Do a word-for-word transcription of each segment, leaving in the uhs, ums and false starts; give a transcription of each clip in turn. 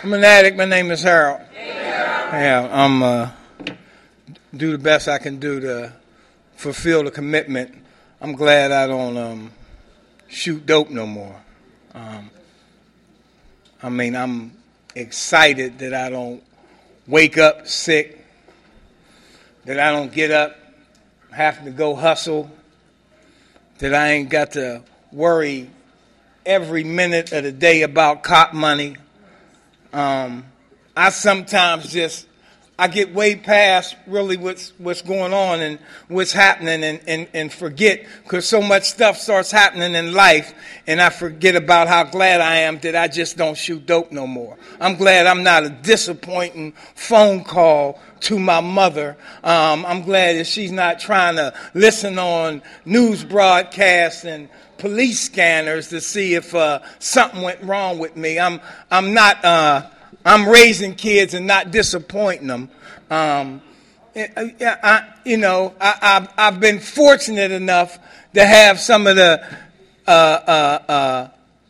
I'm an addict. My name is Harold. Yeah, I'm uh, do the best I can do to fulfill the commitment. I'm glad I don't um, shoot dope no more. Um, I mean, I'm excited that I don't wake up sick, that I don't get up having to go hustle, that I ain't got to worry every minute of the day about cop money. Um, I sometimes just, I get way past really what's what's going on and what's happening and, and, and forget, because so much stuff starts happening in life, and I forget about how glad I am that I just don't shoot dope no more. I'm glad I'm not a disappointing phone call to my mother. Um, I'm glad that she's not trying to listen on news broadcasts and police scanners to see if uh, something went wrong with me. I'm I'm not uh, I'm raising kids and not disappointing them. Um, I, I, you know, I, I've I've been fortunate enough to have some of the uh, uh, uh,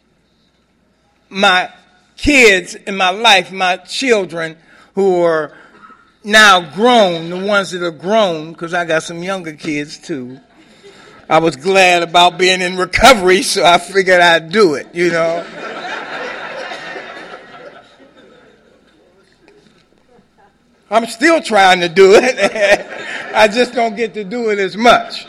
my kids in my life, my children who are now grown, the ones that are grown, because I got some younger kids too. I was glad about being in recovery, so I figured I'd do it, you know. I'm still trying to do it. I just don't get to do it as much.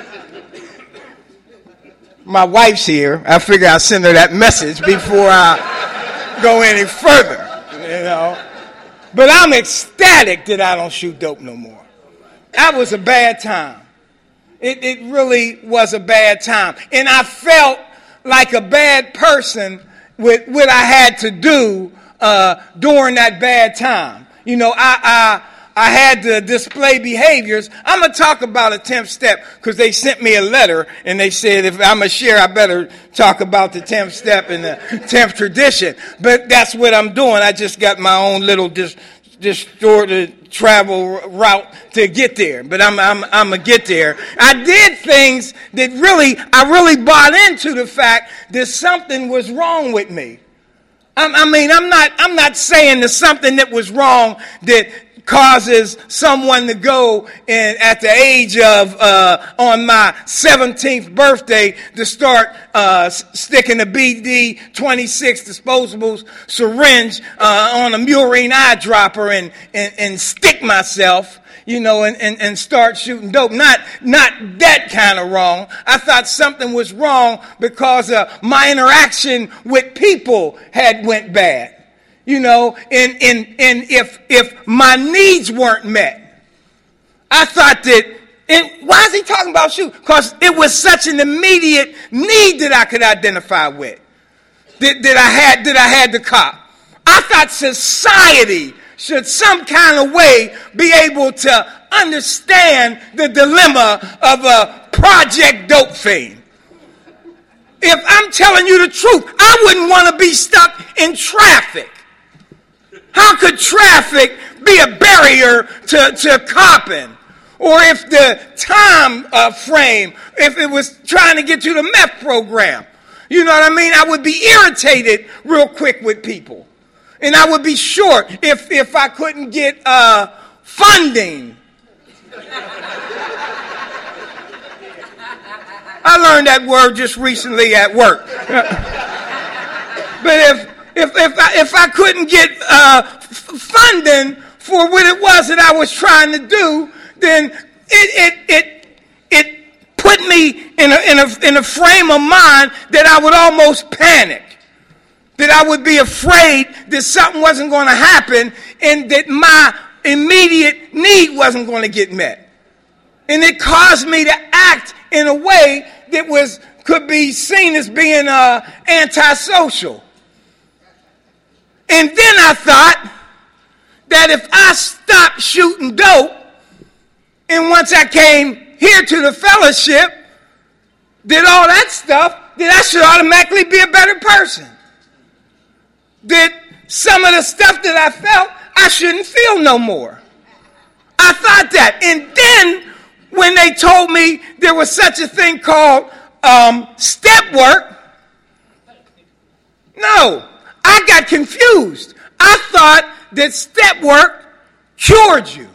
My wife's here. I figure I'll send her that message before I go any further, you know. But I'm ecstatic that I don't shoot dope no more. That was a bad time. It, it really was a bad time. And I felt like a bad person with what I had to do uh, during that bad time. You know, I, I I had to display behaviors. I'm going to talk about a tenth step because they sent me a letter and they said if I'm going to share, I better talk about the tenth step and the tenth tradition. But that's what I'm doing. I just got my own little dis- distorted travel route to get there. But I'm I'm I'm going to get there. I did things that really, I really bought into the fact that something was wrong with me. I mean, I'm not I'm not saying there's something that was wrong that causes someone to go and at the age of, uh, on my seventeenth birthday, to start uh, sticking a B D twenty-six disposable syringe uh, on a Murine eyedropper and, and, and stick myself, you know, and, and, and start shooting dope. Not not that kind of wrong. I thought something was wrong because uh, my interaction with people had went bad. You know, and, and, and if if my needs weren't met, I thought that, and why is he talking about shoot? Because it was such an immediate need that I could identify with, that, that I had that I had to cop. I thought society should some kind of way be able to understand the dilemma of a Project Dope fiend. If I'm telling you the truth, I wouldn't want to be stuck in traffic. How could traffic be a barrier to, to copping? Or if the time uh, frame, if it was trying to get to the meth program, you know what I mean? I would be irritated real quick with people. And I would be short if, if I couldn't get uh, funding. I learned that word just recently at work. But if if if I, if I couldn't get uh, f- funding for what it was that I was trying to do, then it it it it put me in a in a in a frame of mind that I would almost panic. That I would be afraid that something wasn't going to happen and that my immediate need wasn't going to get met. And it caused me to act in a way that was could be seen as being uh, antisocial. And then I thought that if I stopped shooting dope, and once I came here to the fellowship, did all that stuff, that I should automatically be a better person. That some of the stuff that I felt, I shouldn't feel no more. I thought that. And then when they told me there was such a thing called um, step work, no, I got confused. I thought that step work cured you.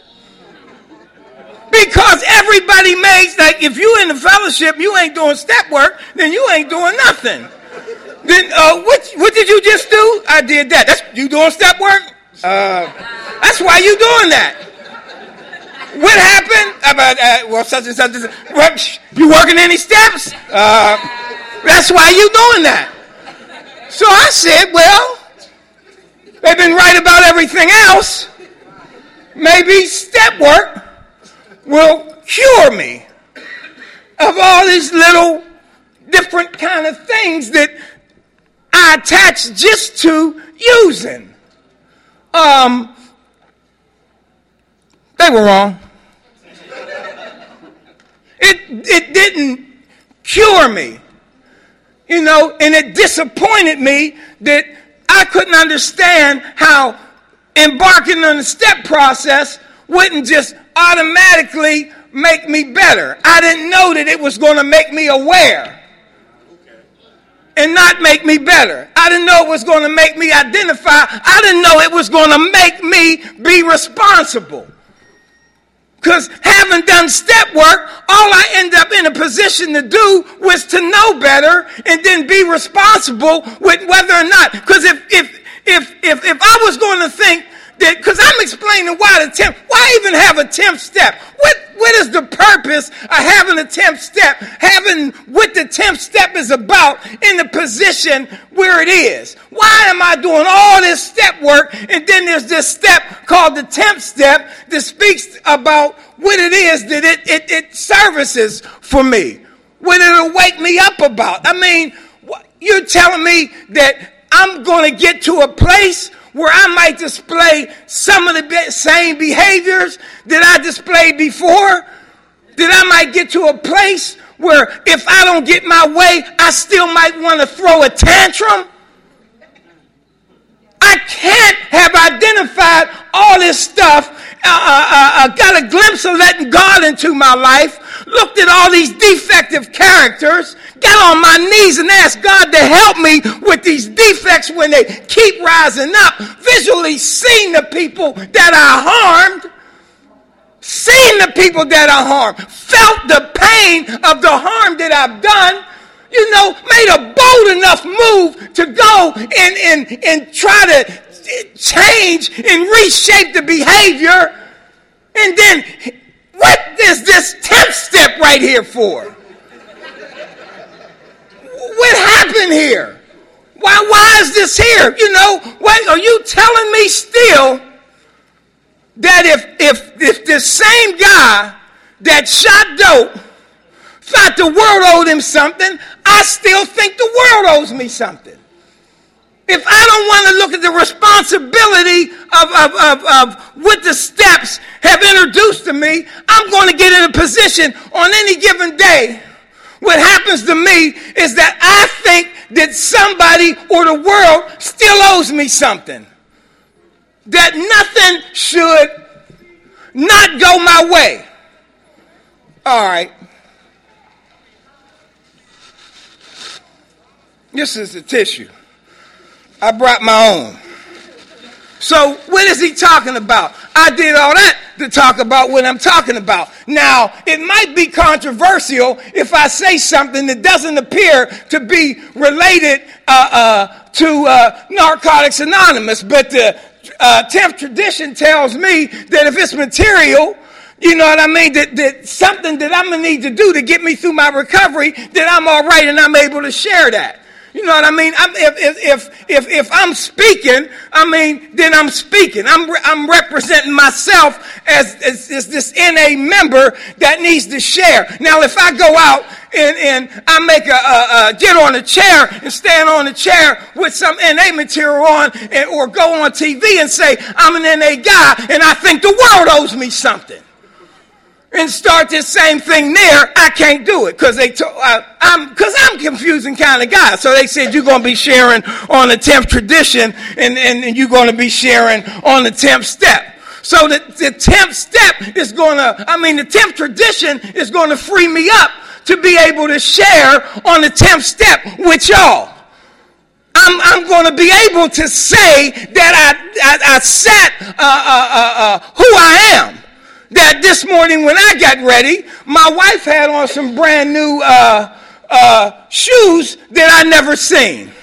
Because everybody makes, like, if you in the fellowship, you ain't doing step work, then you ain't doing nothing. Then uh, what, what did you just do? I did that. That's you doing step work? Uh, that's why you doing that. What happened? About uh, well, such and such. And such. What, you working any steps? Uh, that's why you doing that. So I said, well, they've been right about everything else. Maybe step work will cure me of all these little different kind of things that I attach just to using. Um, they were wrong. It it didn't cure me, you know, and it disappointed me that I couldn't understand how embarking on the step process wouldn't just automatically make me better. I didn't know that it was going to make me aware and not make me better. I didn't know it was going to make me identify. I didn't know it was going to make me be responsible. Because having done step work, all I ended up in a position to do was to know better and then be responsible with whether or not. Because if, if, if, if, if I was going to think, because I'm explaining why the tenth, why even have a tenth step? What what is the purpose of having a tenth step? Having what the tenth step is about in the position where it is. Why am I doing all this step work and then there's this step called the tenth step that speaks about what it is that it, it, it services for me? What it'll wake me up about. I mean, you're telling me that I'm going to get to a place where I might display some of the same behaviors that I displayed before, that I might get to a place where if I don't get my way, I still might want to throw a tantrum. I can't have identified all this stuff, uh, uh, uh, got a glimpse of letting God into my life, looked at all these defective characters, got on my knees and asked God to help me with these defects when they keep rising up, visually seeing the people that I harmed, seeing the people that I harmed, felt the pain of the harm that I've done, you know, made a bold enough move to go and, and, and try to change and reshape the behavior. And then, what is this tenth step right here for? What happened here? Why, why is this here? You know, what are you telling me still that if, if, if the same guy that shot dope thought the world owed him something, I still think the world owes me something. If I don't want to look at the responsibility of, of, of, of what the steps have introduced to me, I'm going to get in a position on any given day. What happens to me is that I think that somebody or the world still owes me something. That nothing should not go my way. All right. This is the tissue. I brought my own. So what is he talking about? I did all that to talk about what I'm talking about. Now, it might be controversial if I say something that doesn't appear to be related uh, uh, to uh, Narcotics Anonymous, but the uh, tenth tradition tells me that if it's material, you know what I mean, that, that something that I'm going to need to do to get me through my recovery, that I'm all right and I'm able to share that. You know what I mean? I'm, if, if, if, if I'm speaking, I mean, then I'm speaking. I'm, I'm representing myself as, as, as this N A member that needs to share. Now, if I go out and, and I make a, a, a get on a chair and stand on a chair with some N A material on, and, or go on T V and say, I'm an N A guy and I think the world owes me something, and start this same thing there, I can't do it because they to, uh, I'm because I'm a confusing kind of guy. So they said you're going to be sharing on the tenth tradition, and, and, and you're going to be sharing on the tenth step. So the, the tenth step is going to, I mean, the tenth tradition is going to free me up to be able to share on the tenth step with y'all. I'm, I'm going to be able to say that I, I, I sat uh, uh, uh, uh, who I am. That this morning when I got ready, my wife had on some brand new uh, uh, shoes that I never seen.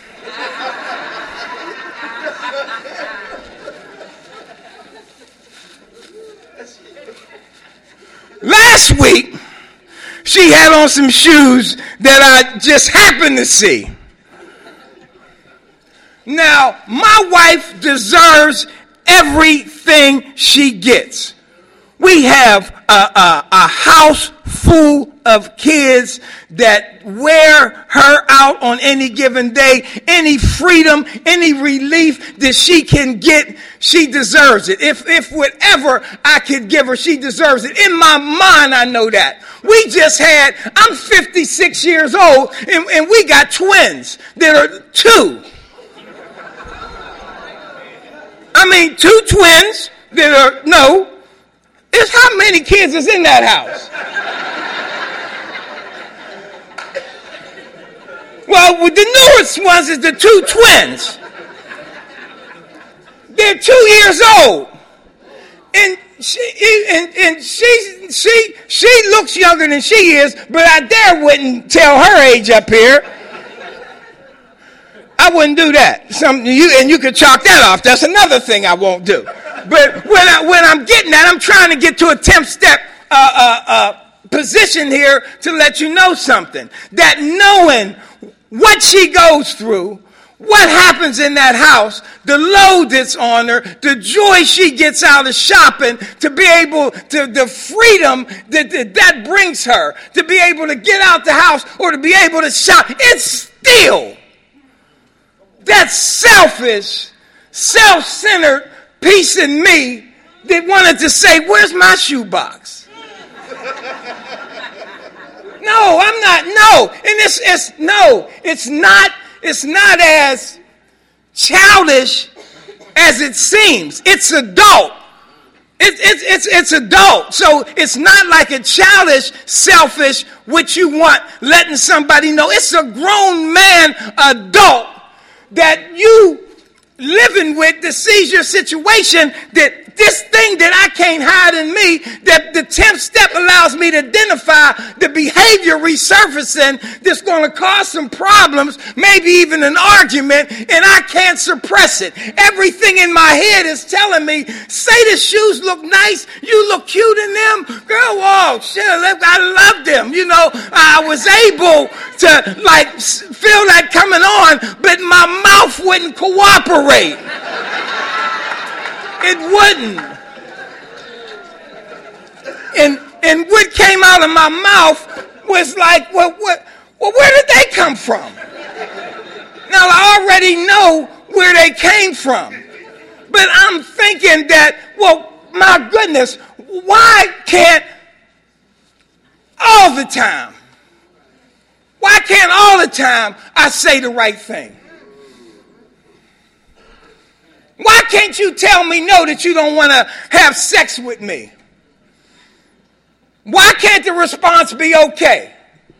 Last week, she had on some shoes that I just happened to see. Now, my wife deserves everything she gets. We have a, a, a house full of kids that wear her out on any given day. Any freedom, any relief that she can get, she deserves it. If, if whatever I could give her, she deserves it. In my mind, I know that. We just had, I'm fifty-six years old, and, and we got twins that are two. I mean, two twins that are, no, it's how many kids is in that house? Well, with the newest ones is the two twins. They're two years old. And she and, and she she she looks younger than she is, but I dare wouldn't tell her age up here. I wouldn't do that. Some you and you could chalk that off. That's another thing I won't do. But when I when I'm getting that, I'm trying to get to a tenth step uh, uh, uh, position here to let you know something. That knowing what she goes through, what happens in that house, the load that's on her, the joy she gets out of shopping, to be able to, the freedom that, that that brings her, to be able to get out the house or to be able to shop, it's still that selfish, self-centered piece in me that wanted to say, where's my shoebox? No, I'm not, no. And it's, it's, no, it's not, it's not as childish as it seems. It's adult. It, it, it's, it's adult. So it's not like a childish, selfish, what you want, letting somebody know. It's a grown man, adult, that you living with that sees your situation, that this thing that I can't hide in me, that the tenth step allows me to identify the behavior resurfacing that's going to cause some problems, maybe even an argument, and I can't suppress it. Everything in my head is telling me, say the shoes look nice, you look cute in them, girl, oh, shit, I love them. You know, I was able to, like, feel that coming on, but my mouth wouldn't cooperate. It wouldn't. And and what came out of my mouth was like, well, what, well, where did they come from? Now, I already know where they came from. But I'm thinking that, well, my goodness, why can't all the time, why can't all the time I say the right thing? Why can't you tell me no, that you don't want to have sex with me? Why can't the response be okay?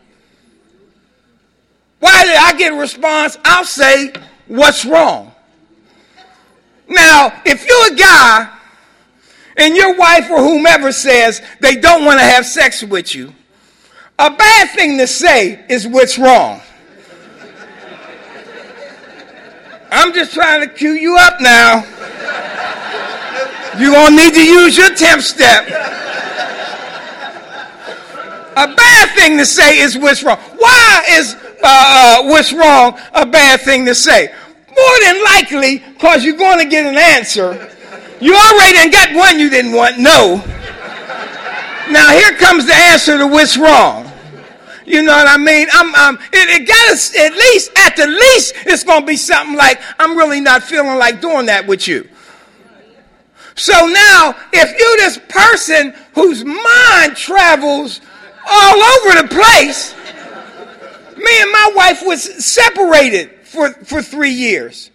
Why did I get a response? I'll say, what's wrong? Now, if you're a guy and your wife or whomever says they don't want to have sex with you, a bad thing to say is what's wrong. I'm just trying to cue you up now. You're going to need to use your tenth step. A bad thing to say is what's wrong. Why is uh, what's wrong a bad thing to say? More than likely, because you're going to get an answer. You already done got one you didn't want, no. Now here comes the answer to what's wrong. You know what I mean? I'm, um, it, it got us, at least, at the least, it's going to be something like, I'm really not feeling like doing that with you. So now, if you're this person whose mind travels all over the place, me and my wife was separated for, for three years.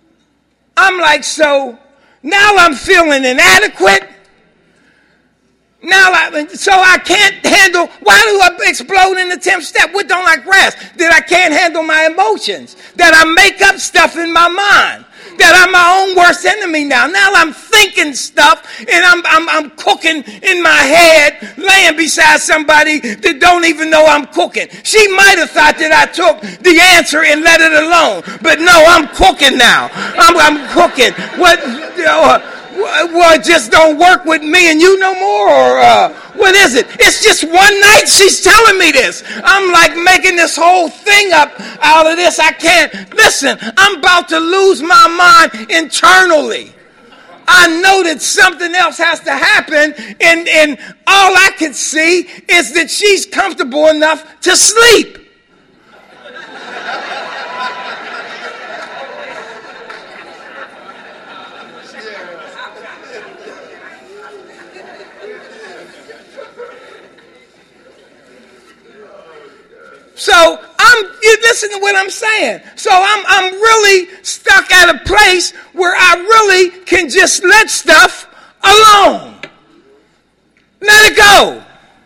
I'm like, so now I'm feeling inadequate. Now, I, so I can't handle, why do I explode in the tenth step? What don't I grasp? That I can't handle my emotions. That I make up stuff in my mind. That I'm my own worst enemy now. Now I'm thinking stuff and I'm, I'm, I'm cooking in my head, laying beside somebody that don't even know I'm cooking. She might have thought that I took the answer and let it alone. But no, I'm cooking now. I'm, I'm cooking. What, you know, uh, well, it just don't work with me and you no more, or uh, what is it? It's just one night she's telling me this. I'm like making this whole thing up out of this. I can't. Listen, I'm about to lose my mind internally. I know that something else has to happen, and, and all I can see is that she's comfortable enough to sleep. So I'm, you listen to what I'm saying. So I'm, I'm really stuck at a place where I really can just let stuff alone. Let it go.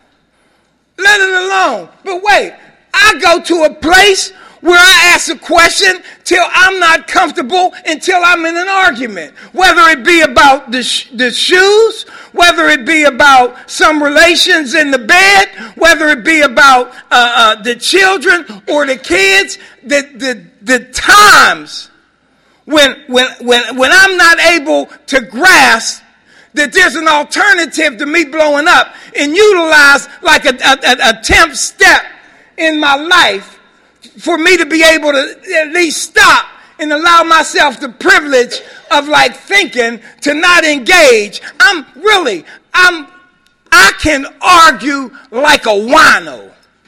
Let it alone. But wait, I go to a place where I ask a question till I'm not comfortable, until I'm in an argument. Whether it be about the, sh- the shoes, whether it be about some relations in the bed, whether it be about uh, uh, the children or the kids, the, the, the times when, when, when, when I'm not able to grasp that there's an alternative to me blowing up and utilize like a, a, a tenth step in my life, for me to be able to at least stop and allow myself the privilege of like thinking to not engage. I'm really, I'm, I can argue like a wino.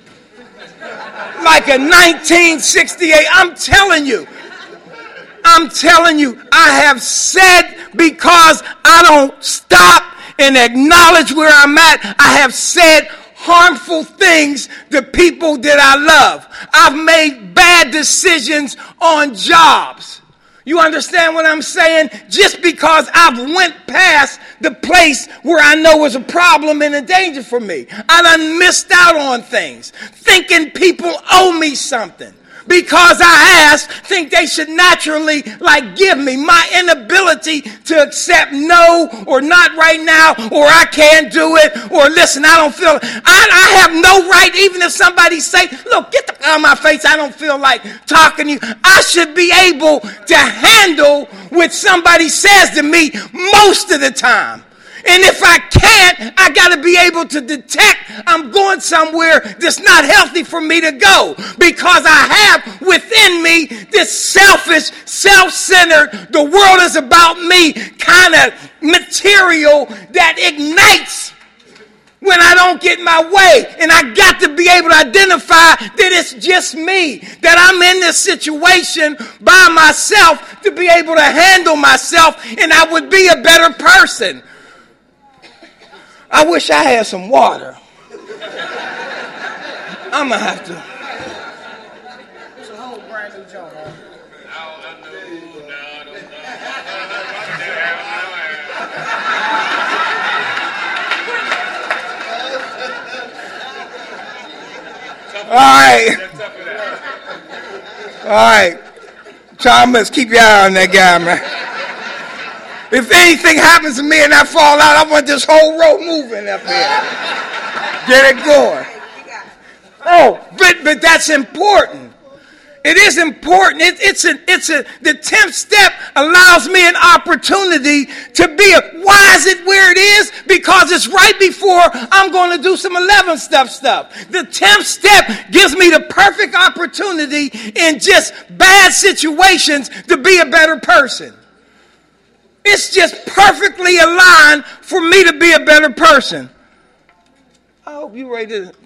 Like a nineteen sixty-eight. I'm telling you. I'm telling you, I have said, because I don't stop and acknowledge where I'm at, I have said harmful things to people that I love. I've made bad decisions on jobs. You understand what I'm saying? Just because I've went past the place where I know was a problem and a danger for me. I done missed out on things, thinking people owe me something. Because I asked, think they should naturally like give me my inability to accept no, or not right now, or I can't do it, or listen, I don't feel, I, I have no right, even if somebody say, look, get the out of my face, I don't feel like talking to you. I should be able to handle what somebody says to me most of the time. And if I can't, I got to be able to detect I'm going somewhere that's not healthy for me to go. Because I have within me this selfish, self-centered, the world is about me kind of material that ignites when I don't get my way. And I got to be able to identify that it's just me, that I'm in this situation by myself to be able to handle myself, and I would be a better person. I wish I had some water. I'm going to have to. It's a whole brand new joint, huh? All right. All right. Thomas, keep your eye on that guy, man. If anything happens to me and I fall out, I want this whole row moving up here. Get it going. Oh, but but that's important. It is important. It, it's a it's a the tenth step allows me an opportunity to be a, why is it where it is? Because it's right before I'm going to do some eleventh step stuff. The tenth step gives me the perfect opportunity in just bad situations to be a better person. It's just perfectly aligned for me to be a better person. I hope you're ready to.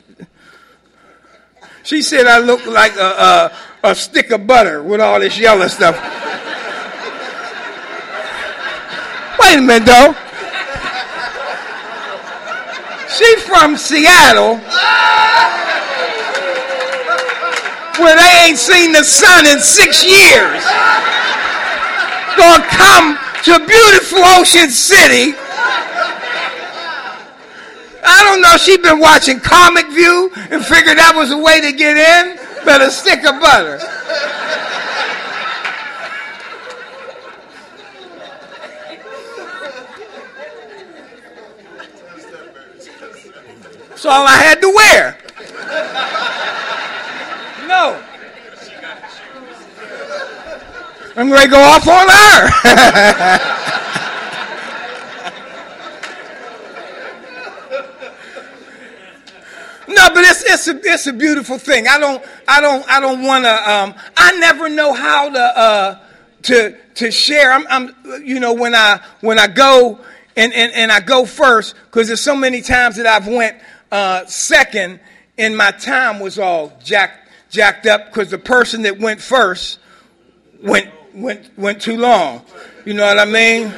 She said I look like a, a, a stick of butter with all this yellow stuff. Wait a minute, though. She from Seattle, where they ain't seen the sun in six years. Gonna come to beautiful Ocean City I don't know. She'd been watching Comic View and figured that was a way to get in. Better stick of butter. That's all I had to wear. No. I'm going to go off on her. No, but it's it's a it's a beautiful thing. I don't I don't I don't want to. Um, I never know how to uh, to to share. I'm, I'm you know when I when I go and, and, and I go first, because there's so many times that I've went uh, second and my time was all jacked jacked up because the person that went first went went went too long. You know what I mean?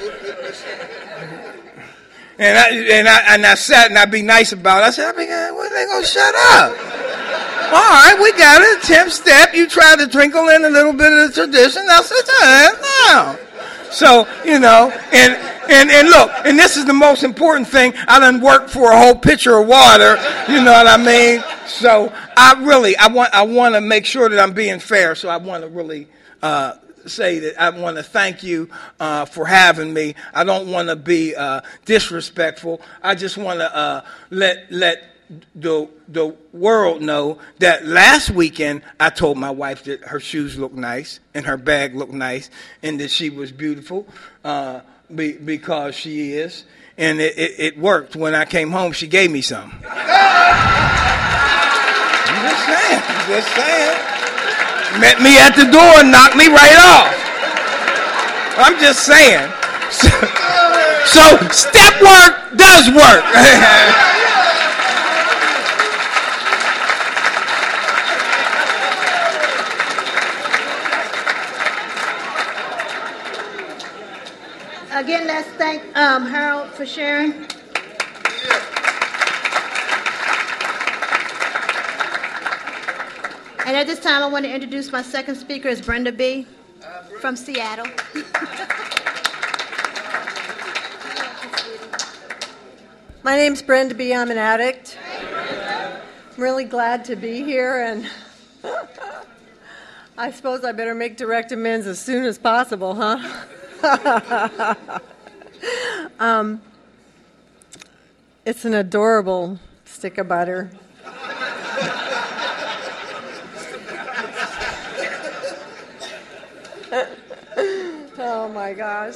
And I and I and I sat and I'd be nice about it. I said, I mean, well, they gonna shut up. All right, we got it. Tenth step. You try to trinkle in a little bit of the tradition. I said, no. So you know, and and and look, and this is the most important thing. I done worked for a whole pitcher of water. You know what I mean? So I really, I want, I want to make sure that I'm being fair. So I want to really. Uh, say that I want to thank you uh, for having me. I don't want to be uh, disrespectful. I just want to uh, let let the the world know that last weekend I told my wife that her shoes looked nice and her bag looked nice and that she was beautiful uh, be, because she is. And it, it, it worked. When I came home, she gave me some. I'm just saying. I'm just saying. Met me at the door and knocked me right off. I'm just saying. So, so step work does work. Again, let's thank um, Harold for sharing. And at this time, I want to introduce my second speaker is Brenda B. from Seattle. My name's Brenda B. I'm an addict. I'm really glad to be here, and I suppose I better make direct amends as soon as possible, huh? um, it's an adorable stick of butter. Oh my gosh.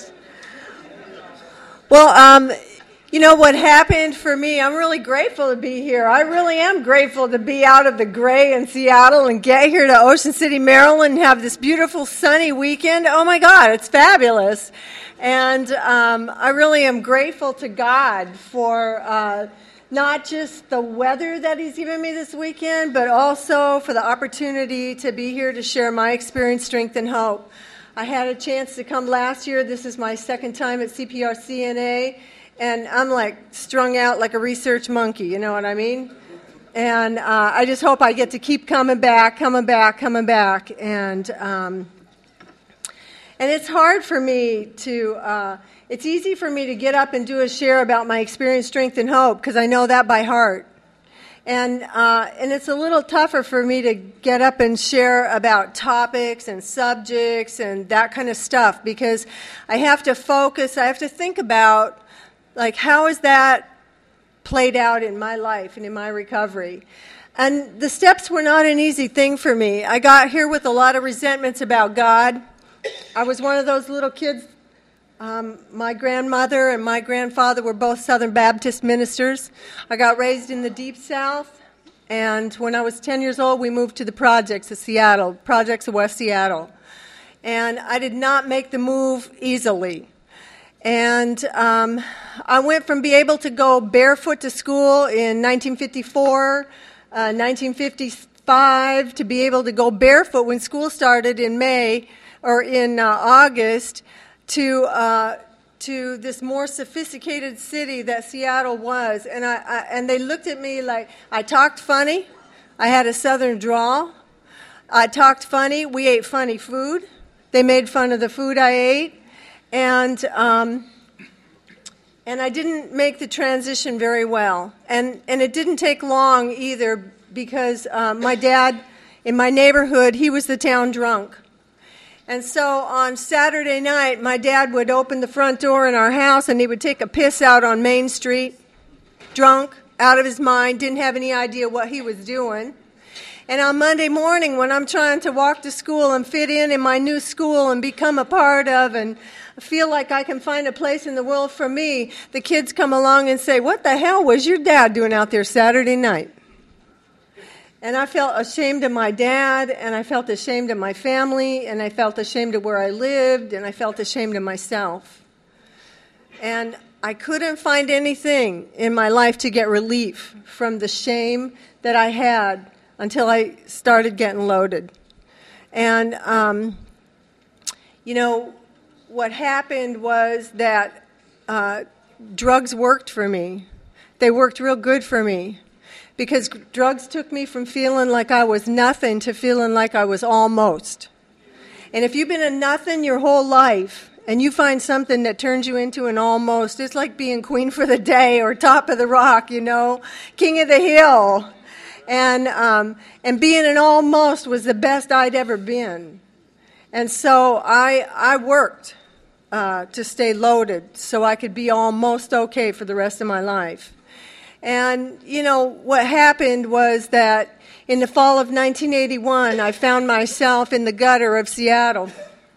Well, um, you know what happened for me? I'm really grateful to be here. I really am grateful to be out of the gray in Seattle and get here to Ocean City, Maryland, and have this beautiful sunny weekend. Oh my God, it's fabulous. And um, I really am grateful to God for uh, not just the weather that He's given me this weekend, but also for the opportunity to be here to share my experience, strength, and hope. I had a chance to come last year. This is my second time at C P R C N A, and I'm like strung out like a research monkey, you know what I mean? And uh, I just hope I get to keep coming back, coming back, coming back. And um, and it's hard for me to, uh, it's easy for me to get up and do a share about my experience, strength, and hope, because I know that by heart. And uh, and it's a little tougher for me to get up and share about topics and subjects and that kind of stuff, because I have to focus, I have to think about, like, how is that played out in my life and in my recovery. And the steps were not an easy thing for me. I got here with a lot of resentments about God. I was one of those little kids. Um, my grandmother and my grandfather were both Southern Baptist ministers. I got raised in the Deep South, and when I was ten years old, we moved to the projects of Seattle, projects of West Seattle. And I did not make the move easily. And um, I went from being able to go barefoot to school in nineteen fifty-four, uh, nineteen fifty-five, to be able to go barefoot when school started in May or in uh, August, to uh, to this more sophisticated city that Seattle was. And I, I and they looked at me like I talked funny. I had a southern drawl. I talked funny. We ate funny food. They made fun of the food I ate. And um, and I didn't make the transition very well. And, and it didn't take long either, because uh, my dad, in my neighborhood, he was the town drunk. And so on Saturday night, my dad would open the front door in our house, and he would take a piss out on Main Street, drunk, out of his mind, didn't have any idea what he was doing. And on Monday morning, when I'm trying to walk to school and fit in in my new school and become a part of and feel like I can find a place in the world for me, the kids come along and say, "What the hell was your dad doing out there Saturday night?" And I felt ashamed of my dad, and I felt ashamed of my family, and I felt ashamed of where I lived, and I felt ashamed of myself. And I couldn't find anything in my life to get relief from the shame that I had until I started getting loaded. And, um, you know, what happened was that uh, drugs worked for me. They worked real good for me, because drugs took me from feeling like I was nothing to feeling like I was almost. And if you've been a nothing your whole life, and you find something that turns you into an almost, it's like being queen for the day or top of the rock, you know, king of the hill. And um, and being an almost was the best I'd ever been. And so I I worked uh, to stay loaded so I could be almost okay for the rest of my life. And, you know, what happened was that in the fall of nineteen eighty-one, I found myself in the gutter of Seattle.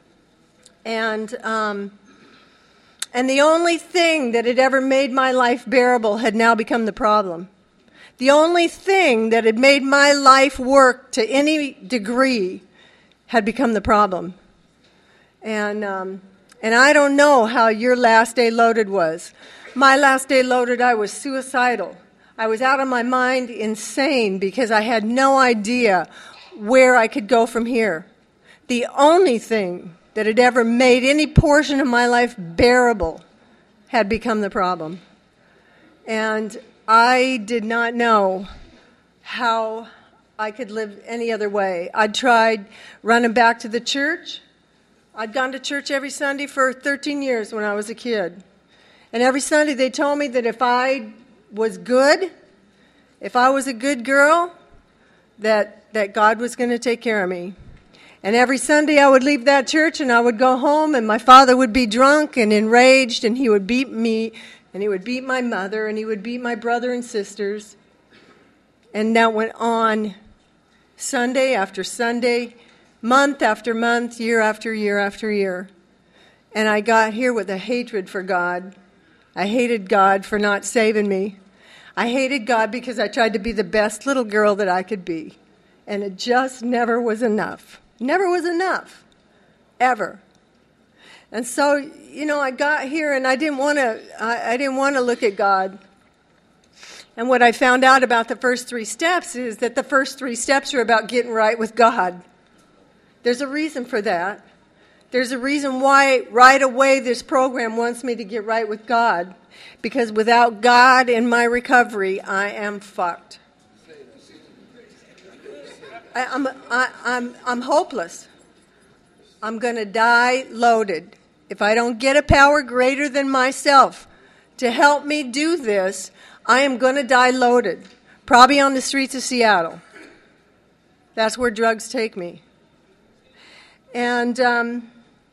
And um, and the only thing that had ever made my life bearable had now become the problem. The only thing that had made my life work to any degree had become the problem. And um, and I don't know how your last day loaded was. My last day loaded, I was suicidal. I was out of my mind, insane, because I had no idea where I could go from here. The only thing that had ever made any portion of my life bearable had become the problem. And I did not know how I could live any other way. I'd tried running back to the church. I'd gone to church every Sunday for thirteen years when I was a kid. And every Sunday they told me that if I was good, if I was a good girl, that, that God was going to take care of me. And every Sunday I would leave that church and I would go home, and my father would be drunk and enraged, and he would beat me, and he would beat my mother, and he would beat my brother and sisters. And that went on Sunday after Sunday, month after month, year after year after year. And I got here with a hatred for God. I hated God for not saving me. I hated God because I tried to be the best little girl that I could be. And it just never was enough. Never was enough. Ever. And so, you know, I got here and I didn't want to I, I didn't want to look at God. And what I found out about the first three steps is that the first three steps are about getting right with God. There's a reason for that. There's a reason why right away this program wants me to get right with God. Because without God in my recovery, I am fucked. I, I'm, I, I'm, I'm hopeless. I'm going to die loaded. If I don't get a power greater than myself to help me do this, I am going to die loaded. Probably on the streets of Seattle. That's where drugs take me. And um,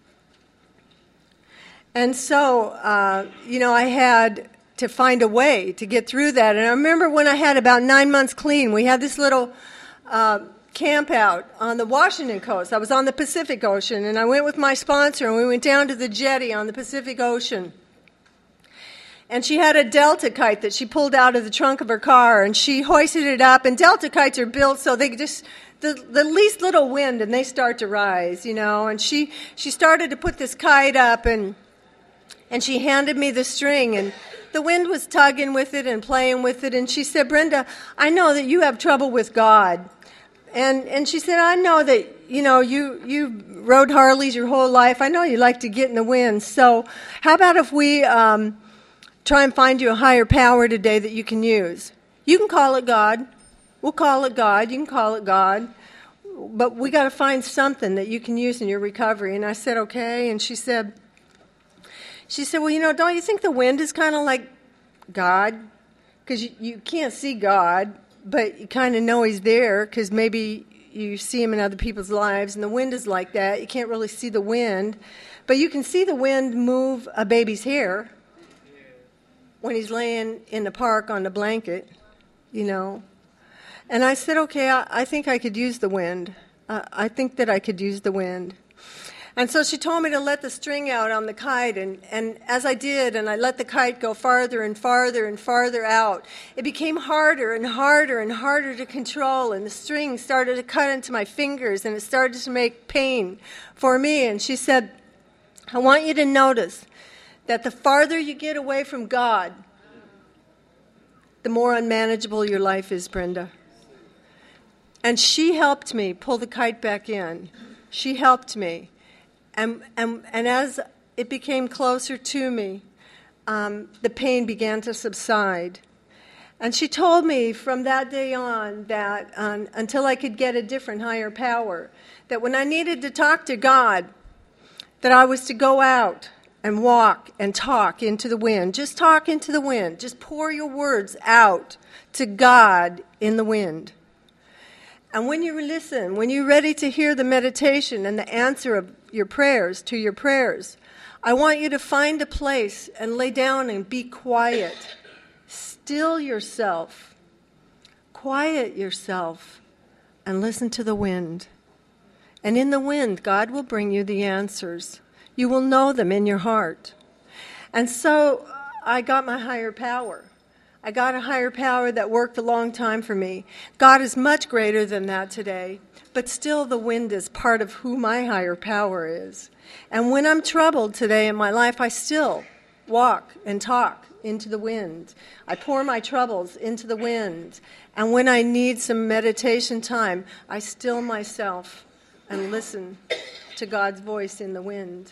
and so, uh, you know, I had to find a way to get through that. And I remember when I had about nine months clean, we had this little uh, camp out on the Washington coast. I was on the Pacific Ocean, and I went with my sponsor, and we went down to the jetty on the Pacific Ocean. And she had a Delta kite that she pulled out of the trunk of her car, and she hoisted it up. And Delta kites are built so they just, the, the least little wind, and they start to rise, you know. And she, she started to put this kite up, and and she handed me the string, and the wind was tugging with it and playing with it. And she said, "Brenda, I know that you have trouble with God." And and she said, "I know that, you know, you, you rode Harleys your whole life. I know you like to get in the wind. So how about if we um, try and find you a higher power today that you can use? You can call it God. We'll call it God. You can call it God. But we got to find something that you can use in your recovery." And I said, "Okay." And she said, She said, well, you know, don't you think the wind is kind of like God? Because you, you can't see God, but you kind of know he's there because maybe you see him in other people's lives, and the wind is like that. You can't really see the wind, but you can see the wind move a baby's hair when he's laying in the park on the blanket, you know. And I said, okay, I, I think I could use the wind. Uh, I think that I could use the wind. And so she told me to let the string out on the kite, and, and as I did, and I let the kite go farther and farther and farther out, it became harder and harder and harder to control, and the string started to cut into my fingers, and it started to make pain for me. And she said, I want you to notice that the farther you get away from God, the more unmanageable your life is, Brenda. And she helped me pull the kite back in. She helped me. And, and, and as it became closer to me, um, the pain began to subside. And she told me from that day on that um, until I could get a different higher power, that when I needed to talk to God, that I was to go out and walk and talk into the wind. Just talk into the wind. Just pour your words out to God in the wind. And when you listen, when you're ready to hear the meditation and the answer of your prayers to your prayers, I want you to find a place and lay down and be quiet. Still yourself. Quiet yourself and listen to the wind. And in the wind, God will bring you the answers. You will know them in your heart. And so I got my higher power. I got a higher power that worked a long time for me. God is much greater than that today, but still the wind is part of who my higher power is. And when I'm troubled today in my life, I still walk and talk into the wind. I pour my troubles into the wind. And when I need some meditation time, I still myself and listen to God's voice in the wind.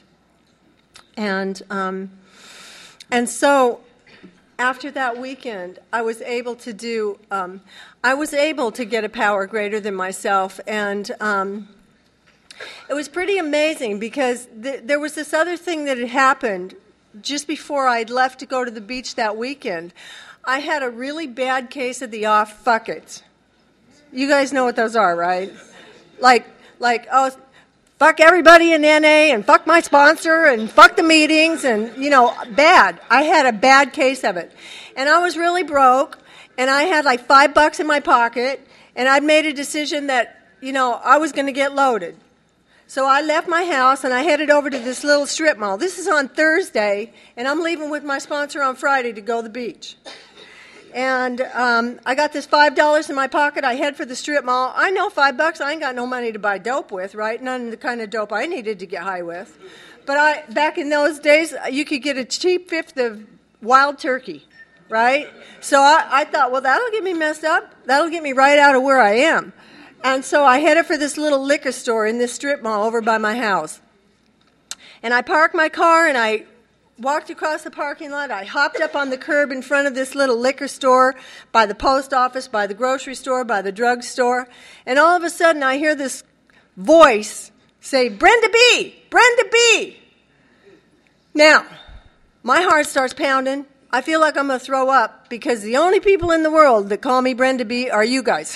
And um, and so after that weekend, I was able to do, um, I was able to get a power greater than myself, and um, it was pretty amazing because th- there was this other thing that had happened just before I'd left to go to the beach that weekend. I had a really bad case of the off fuck it. You guys know what those are, right? Like, like, oh, fuck everybody in N A and fuck my sponsor and fuck the meetings and, you know, bad. I had a bad case of it. And I was really broke, and I had like five bucks in my pocket, and I'd made a decision that, you know, I was going to get loaded. So I left my house, and I headed over to this little strip mall. This is on Thursday, and I'm leaving with my sponsor on Friday to go to the beach. And um, I got this five dollars in my pocket. I head for the strip mall. I know five bucks, I ain't got no money to buy dope with, right? None of the kind of dope I needed to get high with. But I back in those days, you could get a cheap fifth of wild turkey, right? So I, I thought, well, that'll get me messed up. That'll get me right out of where I am. And so I headed for this little liquor store in this strip mall over by my house. And I parked my car, and I walked across the parking lot. I hopped up on the curb in front of this little liquor store, by the post office, by the grocery store, by the drug store. And all of a sudden, I hear this voice say, Brenda B! Brenda B! Now, my heart starts pounding. I feel like I'm going to throw up because the only people in the world that call me Brenda B are you guys.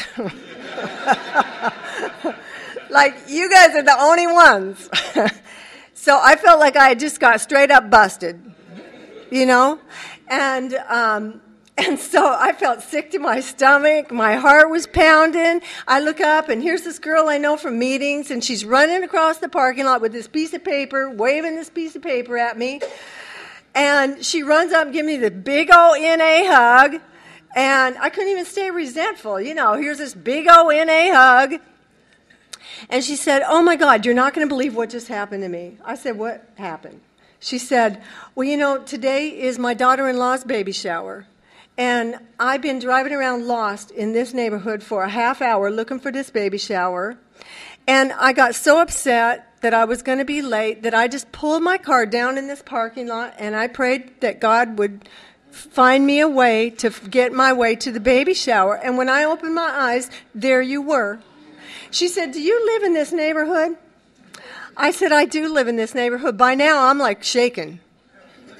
Like, you guys are the only ones. So I felt like I had just got straight up busted, you know? And um, and so I felt sick to my stomach. My heart was pounding. I look up, and here's this girl I know from meetings, and she's running across the parking lot with this piece of paper, waving this piece of paper at me. And she runs up and gives me the big old N A hug. And I couldn't even stay resentful. You know, here's this big old N A hug. And she said, oh, my God, you're not going to believe what just happened to me. I said, what happened? She said, well, you know, today is my daughter-in-law's baby shower. And I've been driving around lost in this neighborhood for a half hour looking for this baby shower. And I got so upset that I was going to be late that I just pulled my car down in this parking lot, and I prayed that God would find me a way to get my way to the baby shower. And when I opened my eyes, there you were. She said, do you live in this neighborhood? I said, I do live in this neighborhood. By now, I'm like shaking.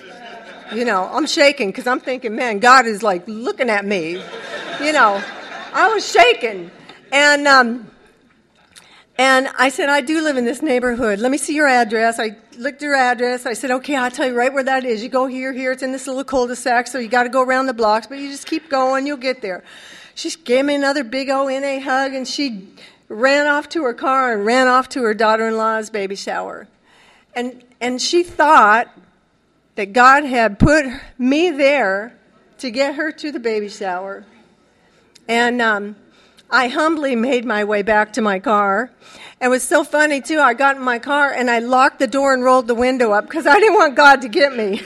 You know, I'm shaking because I'm thinking, man, God is like looking at me. You know, I was shaking. And um, and I said, I do live in this neighborhood. Let me see your address. I looked at your address. I said, okay, I'll tell you right where that is. You go here, here. It's in this little cul-de-sac, so you got to go around the blocks, but you just keep going. You'll get there. She gave me another big O N A hug, and she ran off to her car and ran off to her daughter-in-law's baby shower. And and she thought that God had put me there to get her to the baby shower. And um, I humbly made my way back to my car. It was so funny, too. I got in my car, and I locked the door and rolled the window up because I didn't want God to get me.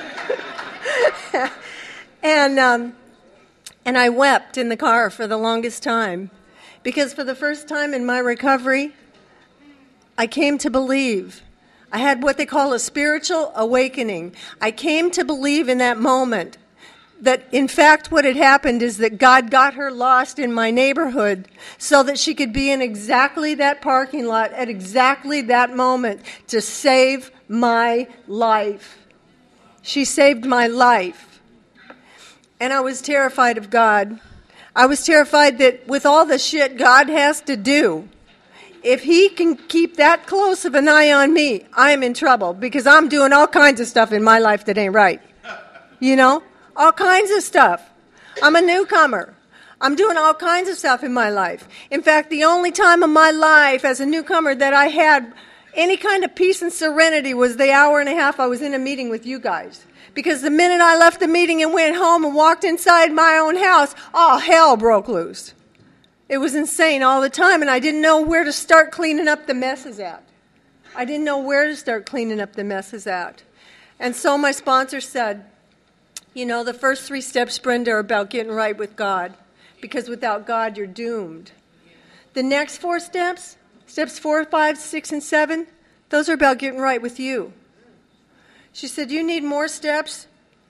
and um, and I wept in the car for the longest time because for the first time in my recovery, I came to believe. I had what they call a spiritual awakening. I came to believe in that moment that, in fact, what had happened is that God got her lost in my neighborhood so that she could be in exactly that parking lot at exactly that moment to save my life. She saved my life. And I was terrified of God. I was terrified that with all the shit God has to do, if he can keep that close of an eye on me, I'm in trouble because I'm doing all kinds of stuff in my life that ain't right. You know? All kinds of stuff. I'm a newcomer. I'm doing all kinds of stuff in my life. In fact, the only time in my life as a newcomer that I had any kind of peace and serenity was the hour and a half I was in a meeting with you guys. Because the minute I left the meeting and went home and walked inside my own house, all hell broke loose. It was insane all the time, and I didn't know where to start cleaning up the messes at. I didn't know where to start cleaning up the messes at. And so my sponsor said, you know, the first three steps, Brenda, are about getting right with God, because without God, you're doomed. The next four steps, steps four, five, six, and seven, those are about getting right with you. She said, you need more steps?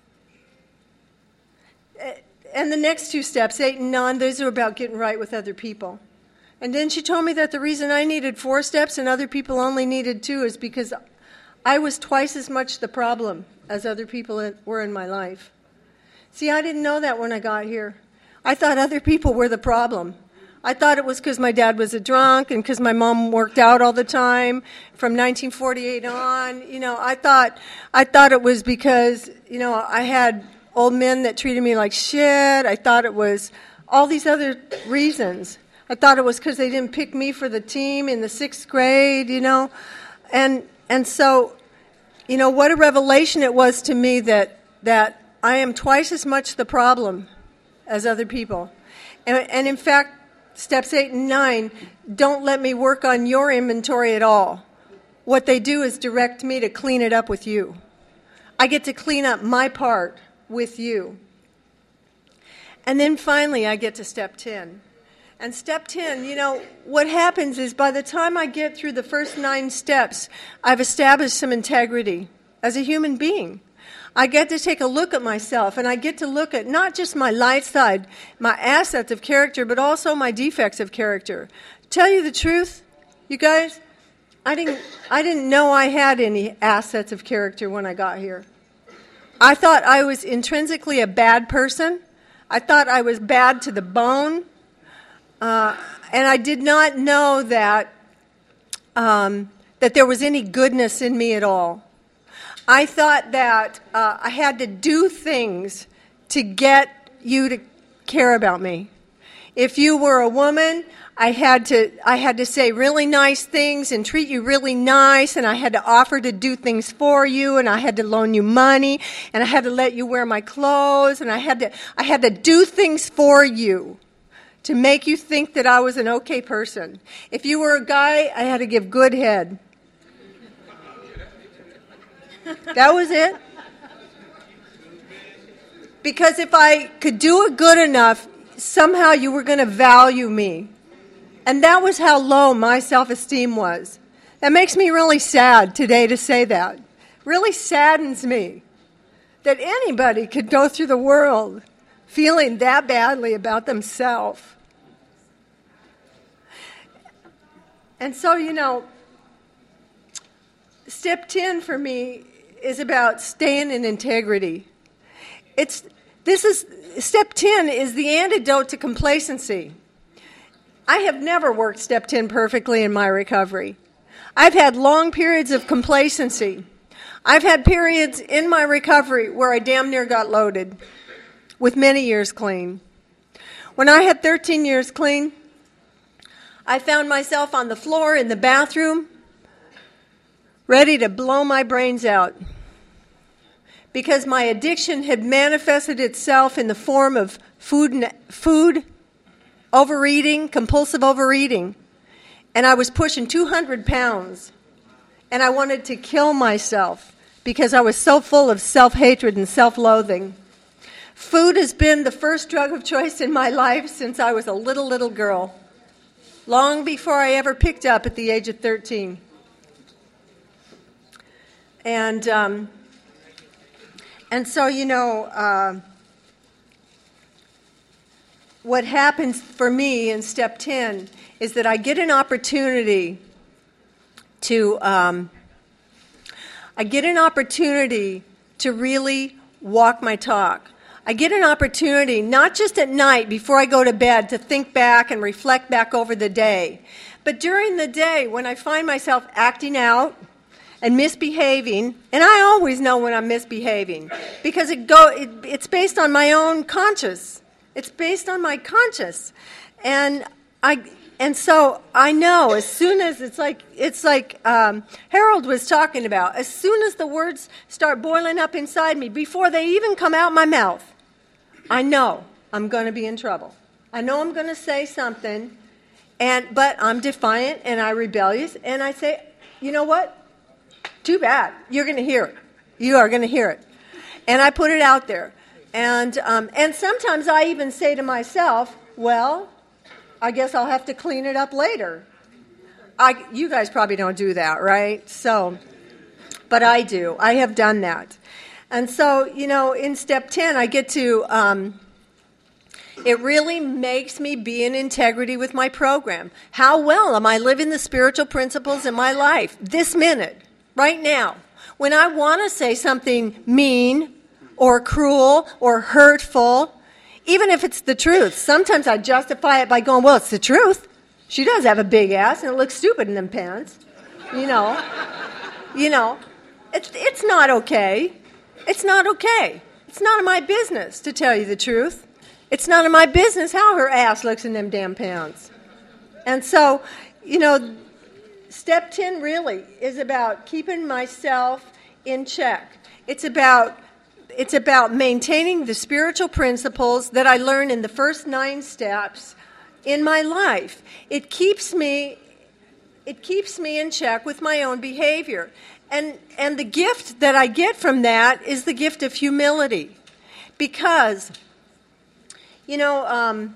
And the next two steps, eight and nine, those are about getting right with other people. And then she told me that the reason I needed four steps and other people only needed two is because I was twice as much the problem as other people were in my life. See, I didn't know that when I got here. I thought other people were the problem. I thought it was because my dad was a drunk and because my mom worked out all the time from nineteen forty-eight on. You know, I thought I thought it was because, you know, I had old men that treated me like shit. I thought it was all these other reasons. I thought it was because they didn't pick me for the team in the sixth grade, you know. And and so, you know, what a revelation it was to me that that I am twice as much the problem as other people. And, and in fact, steps eight and nine don't let me work on your inventory at all. What they do is direct me to clean it up with you. I get to clean up my part with you. And then finally, I get to step ten. And step ten, you know, what happens is by the time I get through the first nine steps, I've established some integrity as a human being. I get to take a look at myself, and I get to look at not just my light side, my assets of character, but also my defects of character. Tell you the truth, you guys, I didn't, I didn't know I had any assets of character when I got here. I thought I was intrinsically a bad person. I thought I was bad to the bone. Uh, and I did not know that um, that there was any goodness in me at all. I thought that uh, I had to do things to get you to care about me. If you were a woman, I had to I had to say really nice things and treat you really nice, and I had to offer to do things for you, and I had to loan you money, and I had to let you wear my clothes, and I had to I had to do things for you to make you think that I was an okay person. If you were a guy, I had to give good head. That was it. Because if I could do it good enough, somehow you were going to value me. And that was how low my self-esteem was. That makes me really sad today to say that. Really saddens me that anybody could go through the world feeling that badly about themselves. And so, you know, step ten for me is about staying in integrity. It's this is step ten is the antidote to complacency. I have never worked step ten perfectly in my recovery. I've had long periods of complacency. I've had periods in my recovery where I damn near got loaded with many years clean. When I had thirteen years clean, I found myself on the floor in the bathroom, ready to blow my brains out, because my addiction had manifested itself in the form of food, and, food, overeating, compulsive overeating, and I was pushing two hundred pounds, and I wanted to kill myself because I was so full of self-hatred and self-loathing. Food has been the first drug of choice in my life since I was a little, little girl, long before I ever picked up at the age of thirteen. And um, and so, you know, uh, what happens for me in step ten is that I get an opportunity to, um, I get an opportunity to really walk my talk. I get an opportunity, not just at night before I go to bed, to think back and reflect back over the day, but during the day when I find myself acting out and misbehaving, and I always know when I'm misbehaving because it go it, it's based on my own conscious. It's based on my conscious, and I and so I know as soon as it's like it's like um, Harold was talking about. As soon as the words start boiling up inside me, before they even come out my mouth, I know I'm going to be in trouble. I know I'm going to say something, and but I'm defiant and I'm rebellious, and I say, you know what? Too bad. You're going to hear it. You are going to hear it. And I put it out there. And um, and sometimes I even say to myself, well, I guess I'll have to clean it up later. I, you guys probably don't do that, right? So, but I do. I have done that. And so, you know, in step ten, I get to, um, it really makes me be in integrity with my program. How well am I living the spiritual principles in my life this minute? Right now, when I want to say something mean or cruel or hurtful, even if it's the truth, sometimes I justify it by going, well, it's the truth. She does have a big ass and it looks stupid in them pants. You know, you know, it's, it's not okay. It's not okay. It's none of my business, to tell you the truth. It's none of my business how her ass looks in them damn pants. And so, you know, step ten really is about keeping myself in check. It's about it's about maintaining the spiritual principles that I learned in the first nine steps in my life. It keeps me it keeps me in check with my own behavior. And and the gift that I get from that is the gift of humility. Because, you know, um,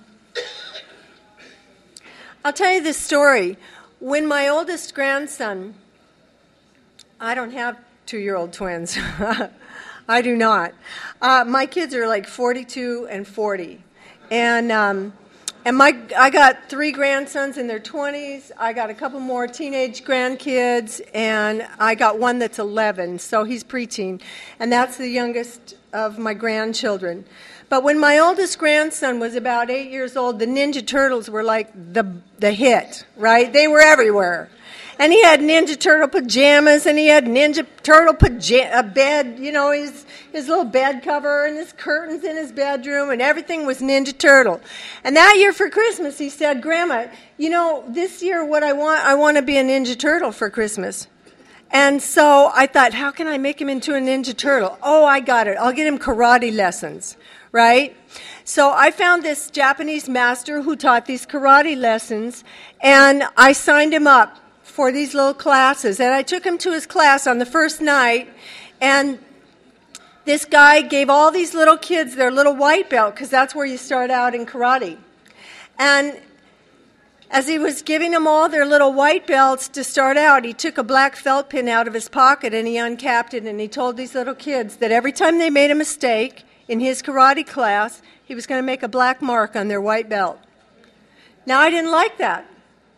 I'll tell you this story. When my oldest grandson, I don't have two-year-old twins. I do not. Uh, my kids are like forty-two and forty. And um, and my I got three grandsons in their twenties. I got a couple more teenage grandkids, and I got one that's eleven, so he's preteen. And that's the youngest of my grandchildren. But when my oldest grandson was about eight years old, the Ninja Turtles were like the the hit, right? They were everywhere. And he had Ninja Turtle pajamas, and he had Ninja Turtle paja- a bed, you know, his his little bed cover and his curtains in his bedroom, and everything was Ninja Turtle. And that year for Christmas, he said, Grandma, you know, this year what I want, I want to be a Ninja Turtle for Christmas. And so I thought, how can I make him into a Ninja Turtle? Oh, I got it. I'll get him karate lessons, right? So I found this Japanese master who taught these karate lessons, and I signed him up for these little classes. And I took him to his class on the first night, and this guy gave all these little kids their little white belt, because that's where you start out in karate. And as he was giving them all their little white belts to start out, he took a black felt pin out of his pocket and he uncapped it, and he told these little kids that every time they made a mistake in his karate class, he was going to make a black mark on their white belt. Now, I didn't like that.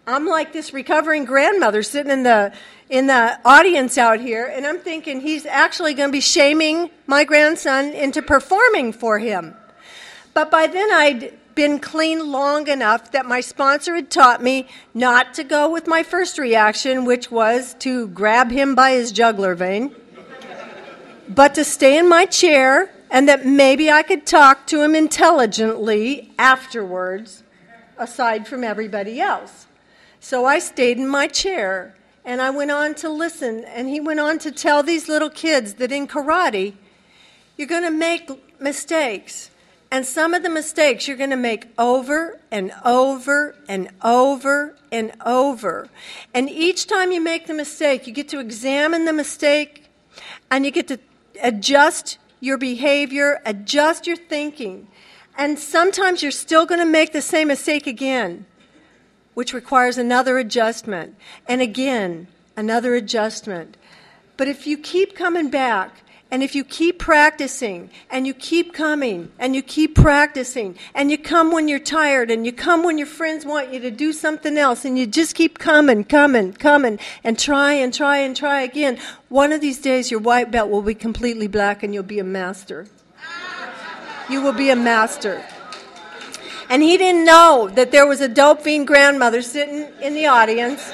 I'm like this recovering grandmother sitting in the in the audience out here, and I'm thinking he's actually going to be shaming my grandson into performing for him. But by then I'd been clean long enough that my sponsor had taught me not to go with my first reaction, which was to grab him by his jugular vein, but to stay in my chair, and that maybe I could talk to him intelligently afterwards, aside from everybody else. So I stayed in my chair, and I went on to listen, and he went on to tell these little kids that in karate, you're going to make mistakes. And some of the mistakes you're going to make over and over and over and over. And each time you make the mistake, you get to examine the mistake, and you get to adjust your behavior, adjust your thinking. And sometimes you're still going to make the same mistake again, which requires another adjustment. And again, another adjustment. But if you keep coming back, and if you keep practicing, and you keep coming, and you keep practicing, and you come when you're tired, and you come when your friends want you to do something else, and you just keep coming, coming, coming, and try and try and try again, one of these days your white belt will be completely black and you'll be a master. You will be a master. And he didn't know that there was a dope fiend grandmother sitting in the audience.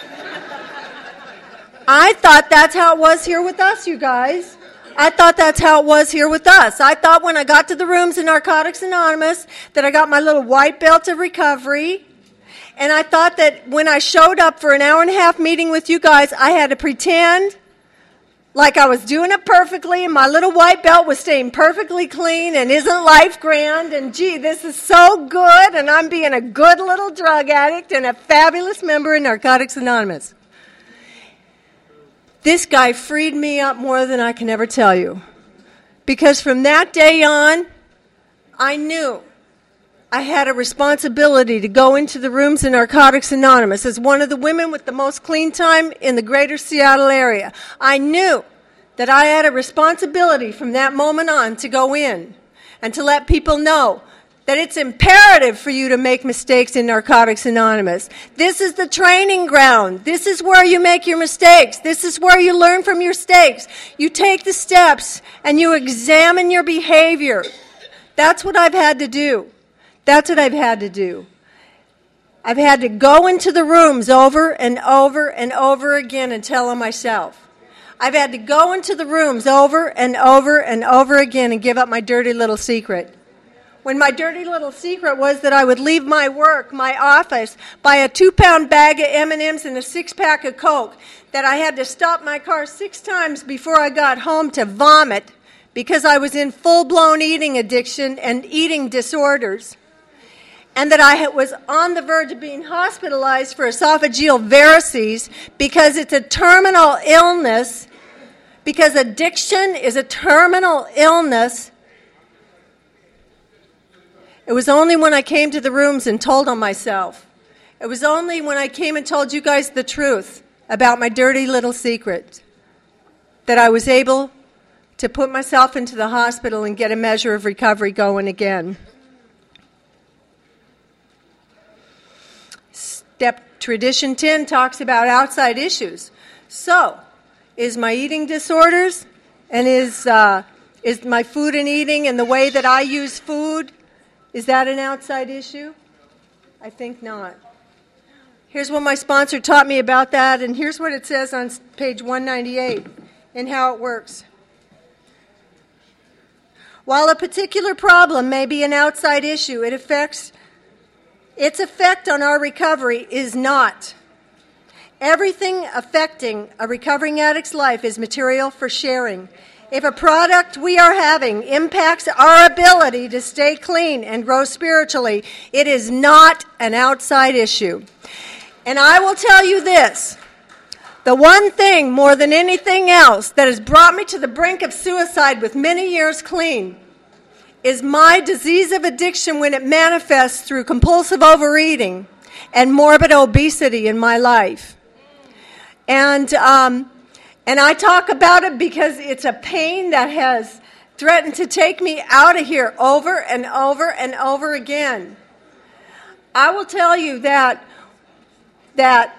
I thought that's how it was here with us, you guys. I thought that's how it was here with us. I thought when I got to the rooms in Narcotics Anonymous that I got my little white belt of recovery. And I thought that when I showed up for an hour and a half meeting with you guys, I had to pretend like I was doing it perfectly and my little white belt was staying perfectly clean and isn't life grand and gee, this is so good and I'm being a good little drug addict and a fabulous member in Narcotics Anonymous. This guy freed me up more than I can ever tell you. Because from that day on, I knew I had a responsibility to go into the rooms in Narcotics Anonymous as one of the women with the most clean time in the greater Seattle area. I knew that I had a responsibility from that moment on to go in and to let people know that it's imperative for you to make mistakes in Narcotics Anonymous. This is the training ground. This is where you make your mistakes. This is where you learn from your mistakes. You take the steps and you examine your behavior. That's what I've had to do. That's what I've had to do. I've had to go into the rooms over and over and over again and tell them myself. I've had to go into the rooms over and over and over again and give up my dirty little secret. When my dirty little secret was that I would leave my work, my office, buy a two-pound bag of M and M's and a six-pack of Coke, that I had to stop my car six times before I got home to vomit because I was in full-blown eating addiction and eating disorders, and that I was on the verge of being hospitalized for esophageal varices because it's a terminal illness, because addiction is a terminal illness. It was only when I came to the rooms and told on myself. It was only when I came and told you guys the truth about my dirty little secret that I was able to put myself into the hospital and get a measure of recovery going again. Step Tradition ten talks about outside issues. So, is my eating disorders and is, uh, is my food and eating and the way that I use food, is that an outside issue? I think not. Here's what my sponsor taught me about that, and here's what it says on page one ninety-eight and how it works. While a particular problem may be an outside issue, it affects, its effect on our recovery is not. Everything affecting a recovering addict's life is material for sharing. If a product we are having impacts our ability to stay clean and grow spiritually, it is not an outside issue. And I will tell you this, the one thing more than anything else that has brought me to the brink of suicide with many years clean is my disease of addiction when it manifests through compulsive overeating and morbid obesity in my life. And um, and I talk about it because it's a pain that has threatened to take me out of here over and over and over again. I will tell you that that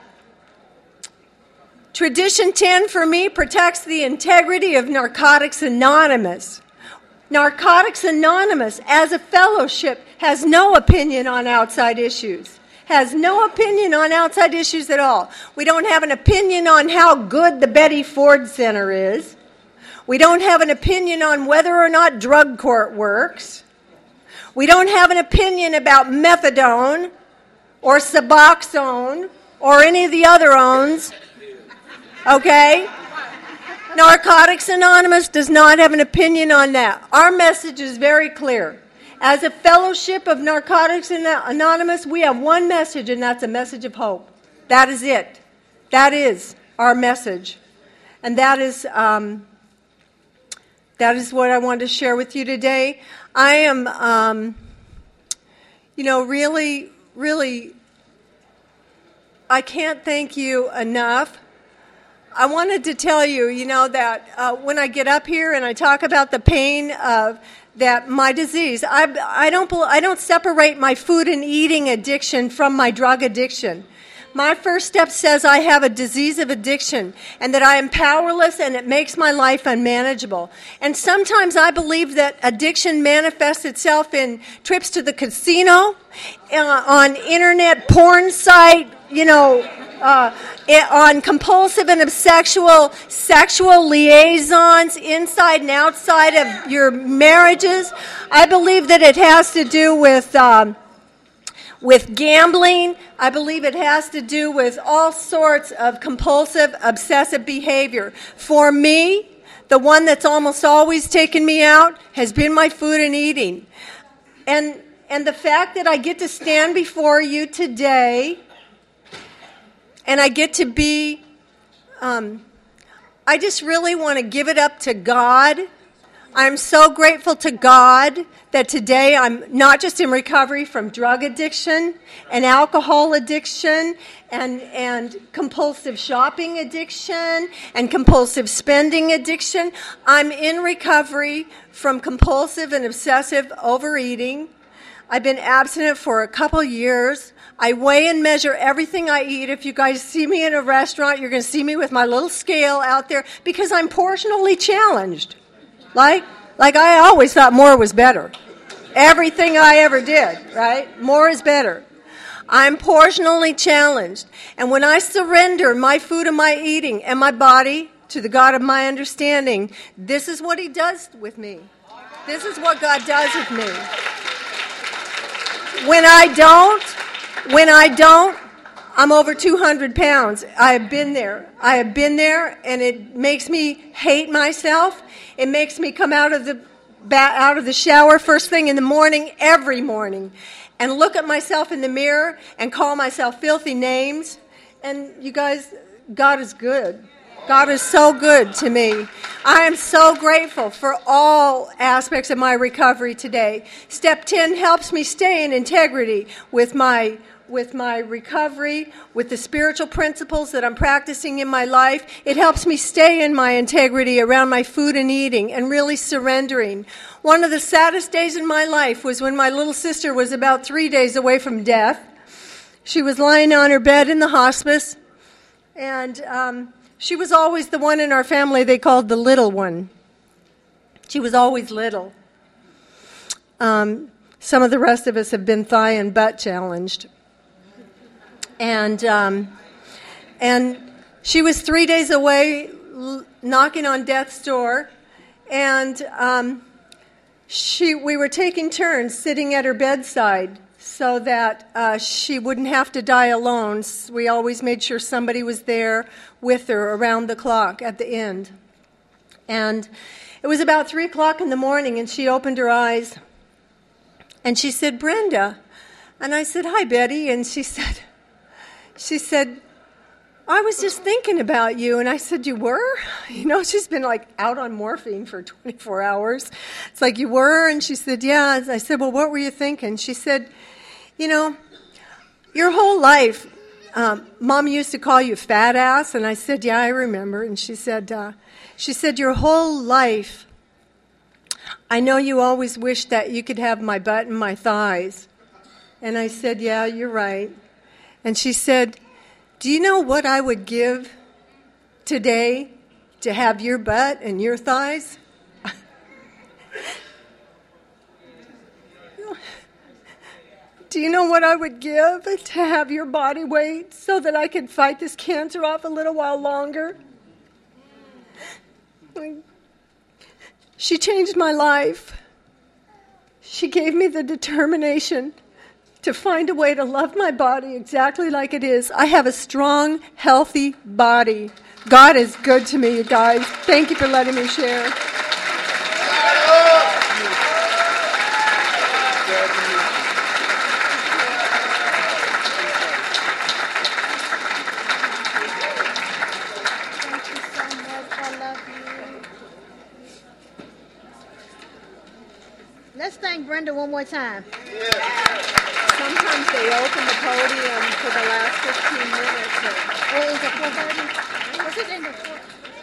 Tradition ten for me protects the integrity of Narcotics Anonymous. Narcotics Anonymous, as a fellowship, has no opinion on outside issues. Has no opinion on outside issues at all. We don't have an opinion on how good the Betty Ford Center is. We don't have an opinion on whether or not drug court works. We don't have an opinion about methadone or Suboxone or any of the other owns. Okay? Narcotics Anonymous does not have an opinion on that. Our message is very clear. As a fellowship of Narcotics Anonymous, we have one message, and that's a message of hope. That is it. That is our message. And that is um, that is what I wanted to share with you today. I am, um, you know, really, really, I can't thank you enough. I wanted to tell you, you know, that uh, when I get up here and I talk about the pain of that my disease, I, I don't I don't separate my food and eating addiction from my drug addiction. My first step says I have a disease of addiction and that I am powerless and it makes my life unmanageable. And sometimes I believe that addiction manifests itself in trips to the casino, uh, on internet porn site, you know, uh, on compulsive and sexual sexual liaisons inside and outside of your marriages. I believe that it has to do with um, with gambling. I believe it has to do with all sorts of compulsive, obsessive behavior. For me, the one that's almost always taken me out has been my food and eating. And and the fact that I get to stand before you today and I get to be, um, I just really want to give it up to God. I'm so grateful to God that today I'm not just in recovery from drug addiction and alcohol addiction and, and compulsive shopping addiction and compulsive spending addiction. I'm in recovery from compulsive and obsessive overeating. I've been abstinent for a couple years. I weigh and measure everything I eat. If you guys see me in a restaurant, you're going to see me with my little scale out there because I'm portionally challenged. Like, like I always thought more was better. Everything I ever did, right? More is better. I'm portionally challenged. And when I surrender my food and my eating and my body to the God of my understanding, this is what He does with me. This is what God does with me. When I don't, when I don't, I'm over two hundred pounds. I have been there. I have been there, and it makes me hate myself. It makes me come out of the out of the shower first thing in the morning, every morning, and look at myself in the mirror and call myself filthy names. And you guys, God is good. God is so good to me. I am so grateful for all aspects of my recovery today. Step ten helps me stay in integrity with my with my recovery, with the spiritual principles that I'm practicing in my life. It helps me stay in my integrity around my food and eating and really surrendering. One of the saddest days in my life was when my little sister was about three days away from death. She was lying on her bed in the hospice, and um, she was always the one in our family they called the little one. She was always little. Um, some of the rest of us have been thigh and butt challenged. And um, and she was three days away, l- knocking on death's door, and um, she we were taking turns sitting at her bedside so that uh, she wouldn't have to die alone. We always made sure somebody was there with her around the clock at the end. And it was about three o'clock in the morning, and she opened her eyes, and she said, "Brenda," and I said, "Hi, Betty," and she said. She said, "I was just thinking about you." And I said, "You were?" You know, she's been like out on morphine for twenty-four hours. It's like, "You were?" And she said, "Yeah." I said, "Well, what were you thinking?" She said, "You know, your whole life, um, Mom used to call you fat ass." And I said, "Yeah, I remember." And she said, uh, she said, "Your whole life, I know you always wished that you could have my butt and my thighs." And I said, "Yeah, you're right." And she said, Do you know what I would give today to have your butt and your thighs? Do you know what I would give to have your body weight so that I could fight this cancer off a little while longer? She changed my life. She gave me the determination to find a way to love my body exactly like it is. I have a strong, healthy body. God is good to me, you guys. Thank you for letting me share. Let's thank Brenda one more time. Sometimes they open the podium for the last fifteen minutes. Oh, is it four thirty? Was it in the four?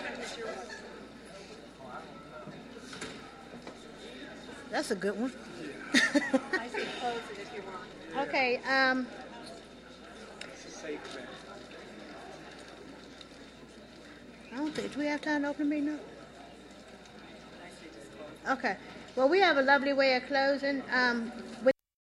That's a good one. I say close it if you want. Okay. Um, I don't think. Do we have time to open the meeting up? Okay. Well, we have a lovely way of closing. Um, with